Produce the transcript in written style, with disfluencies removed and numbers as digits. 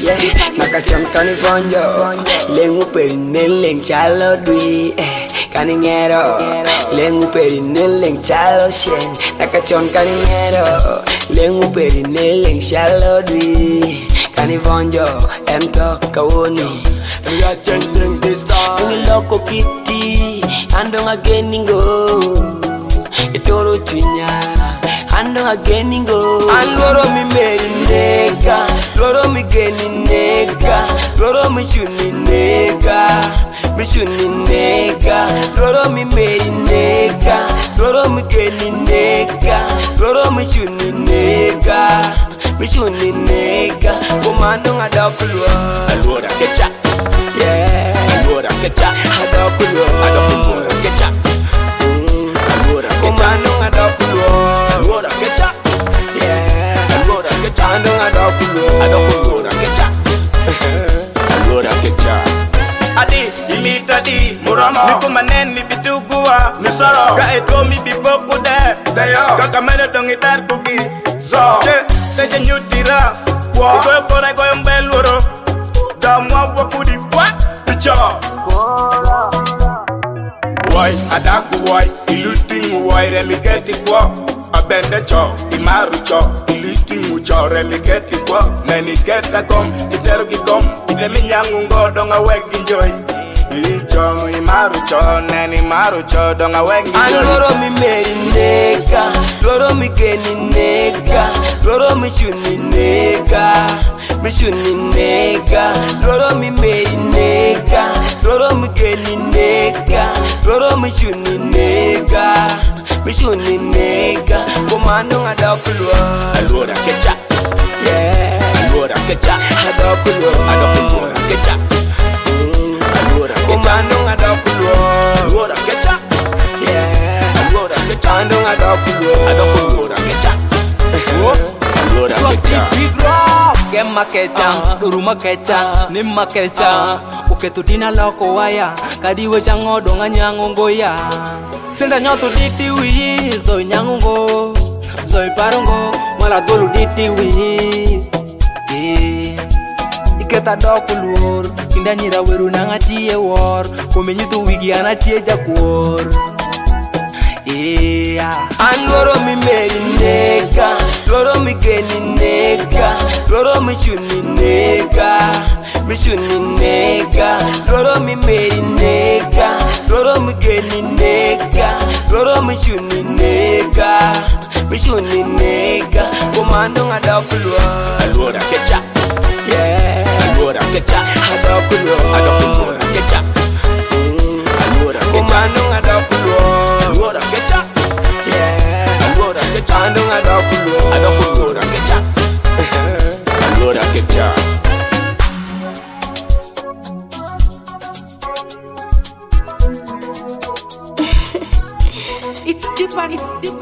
Nakacham kani bonjo lengu perinen leng chalo dui kaningero lengu perinen leng chalo shen nakacham kaningero lengu perinen leng chalo dui kani bonjo ento kawoni ya changing this time ni loko kiti ando ageningo itoro twinya ando ageningo aloro mi merineka loro mi genineka loro mi shunineka loro mi merineka loro mi genineka loro mi shunineka komando ngadakulwa Allora che c'ha, allora che c'ha, adakulwa che c'ha, allora che c'ha, komando ngadakulwa allora che c'ha, allora che c'ha, ando ngadakulwa allora che c'ha, allora che c'ha. Adi, imita di murano, mi kumanen mi bitugua, mi soro, ga eto mi biboku de yo, kaka mene dongi dar kuki, so, te nyutira, wo, ikoy kora ikoy mbeluro, da mwa wakudi wa, picho. Why, adaku why, iluting why, remiketi kwa, abende cho, imaru cho, iluting cho, remiketi kwa, neni keta kom, iteru kikom, itemi nyangu ngodonga wegi joy. Ilicho, imaru cho, neni maru cho, donga wegi joy. Loro mi merineka, loro mi genineka, loro mi shunineka, loro mi merineka, loro mi genineka, loro mi shunineka, komando ngadakulwa. Allora che c'ha, allora che c'ha, Adakulwa, allora che c'ha, allora che c'ha, komando ngadakulwa. allora che c'ha, allora che c'ha, Ando ngadakulwa, allora che c'ha, allora che c'ha. Big rock, Gemma kecha, Duruma kecha, Nimma kecha, Uketudina loko waya, Kadiwe chango donga nyangongo ya. Senda nyoto diti wi, Zoi nyangongo, Zoi parongo, Mala dolu diti wi. Iketa dokulur, Kinda nyira weru nangatie war, Kumenyitu wigi anatie jakur. Loro mi merineka, loro mi genineka, loro mi shunineka, loro mi merineka, loro mi genineka, loro mi shunineka, komando ngadakulwa. Allora che c'ha, allora che c'ha, Adakulwa, allora che c'ha, allora che c'ha, komando ngadakulwa. allora che c'ha, allora che c'ha, Ando ngadakulwa, allora che c'ha, allora che c'ha. It's deeper, it's deeper.